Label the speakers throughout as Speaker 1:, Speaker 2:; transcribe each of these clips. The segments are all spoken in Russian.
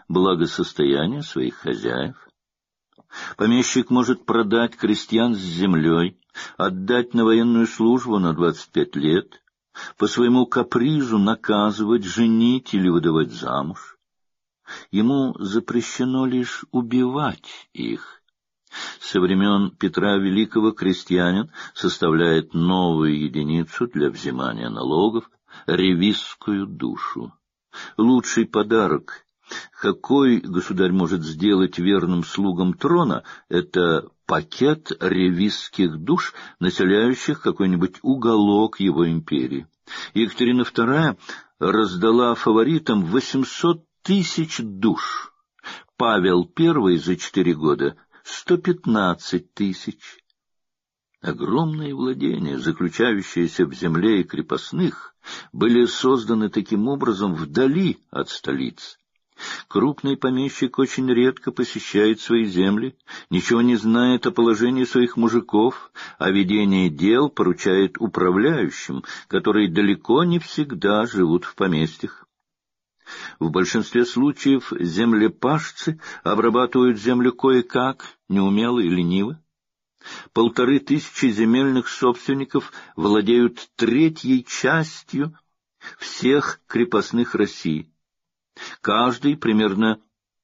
Speaker 1: благосостояние своих хозяев. Помещик может продать крестьян с землей, отдать на военную службу на 25 лет, по своему капризу наказывать, женить или выдавать замуж. Ему запрещено лишь убивать их. Со времен Петра Великого крестьянин составляет новую единицу для взимания налогов — ревизскую душу. Лучший подарок, какой государь может сделать верным слугам трона, это пакет ревизских душ, населяющих какой-нибудь уголок его империи. Екатерина II раздала фаворитам 800 тысяч душ, Павел I за 4 года — 115 тысяч. Огромные владения, заключающиеся в земле и крепостных, были созданы таким образом вдали от столиц. Крупный помещик очень редко посещает свои земли, ничего не знает о положении своих мужиков, а ведение дел поручает управляющим, которые далеко не всегда живут в поместьях. В большинстве случаев землепашцы обрабатывают землю кое-как, неумело и лениво. 1500 земельных собственников владеют 1/3 частью всех крепостных России. Каждый примерно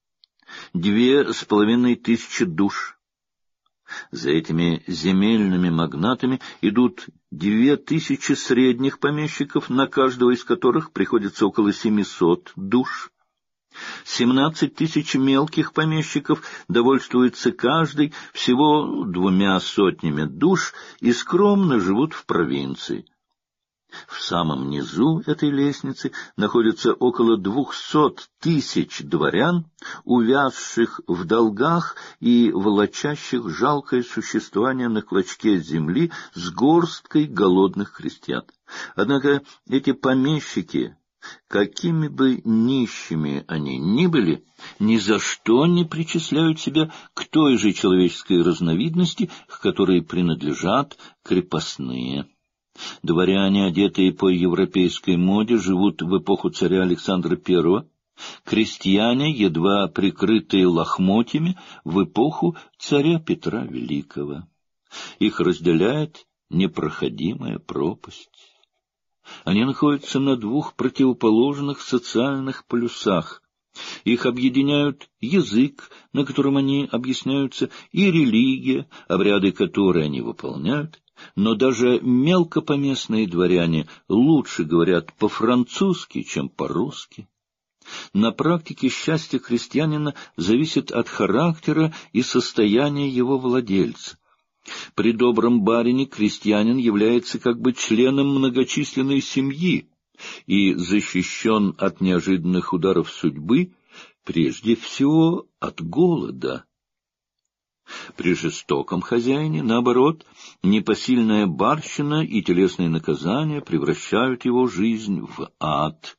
Speaker 1: 2500 душ. За этими земельными магнатами идут 2000 средних помещиков, на каждого из которых приходится около 700 душ. 17 тысяч мелких помещиков довольствуются каждый всего 200 душ и скромно живут в провинции. В самом низу этой лестницы находится около 200 тысяч дворян, увязших в долгах и волочащих жалкое существование на клочке земли с горсткой голодных крестьян. Однако эти помещики, какими бы нищими они ни были, ни за что не причисляют себя к той же человеческой разновидности, к которой принадлежат крепостные. Дворяне, одетые по европейской моде, живут в эпоху царя Александра I, крестьяне, едва прикрытые лохмотьями, в эпоху царя Петра Великого. Их разделяет непроходимая пропасть. Они находятся на 2 противоположных социальных полюсах. Их объединяют язык, на котором они объясняются, и религия, обряды которой они выполняют. Но даже мелкопоместные дворяне лучше говорят по-французски, чем по-русски. На практике счастье крестьянина зависит от характера и состояния его владельца. При добром барине крестьянин является как бы членом многочисленной семьи и защищен от неожиданных ударов судьбы, прежде всего от голода. При жестоком хозяине, наоборот, непосильная барщина и телесные наказания превращают его жизнь в ад.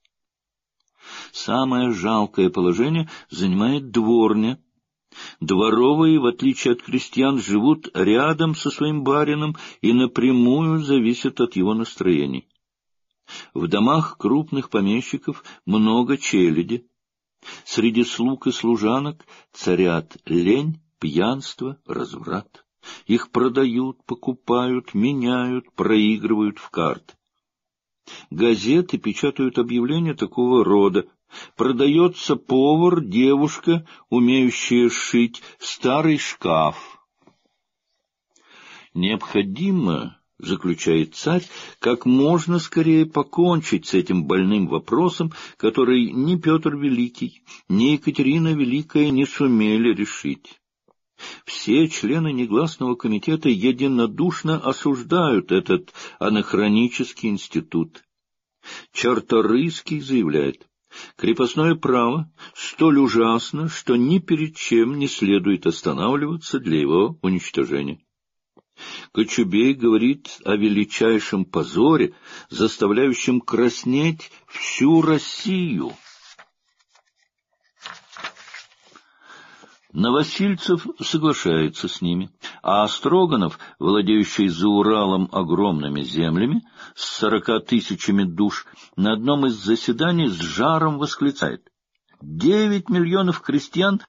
Speaker 1: Самое жалкое положение занимает дворня. Дворовые, в отличие от крестьян, живут рядом со своим барином и напрямую зависят от его настроений. В домах крупных помещиков много челяди. Среди слуг и служанок царят лень, пьянство, разврат. Их продают, покупают, меняют, проигрывают в карты. Газеты печатают объявления такого рода: продается повар, девушка, умеющая шить, старый шкаф. Необходимо, заключает царь, как можно скорее покончить с этим больным вопросом, который ни Петр Великий, ни Екатерина Великая не сумели решить. Все члены негласного комитета единодушно осуждают этот анахронический институт. Чарторийский заявляет: крепостное право столь ужасно, что ни перед чем не следует останавливаться для его уничтожения. Кочубей говорит о величайшем позоре, заставляющем краснеть всю Россию. Новосильцев соглашается с ними, а Строганов, владеющий за Уралом огромными землями, с 40 тысячами душ, на одном из заседаний с жаром восклицает: 9 миллионов крестьян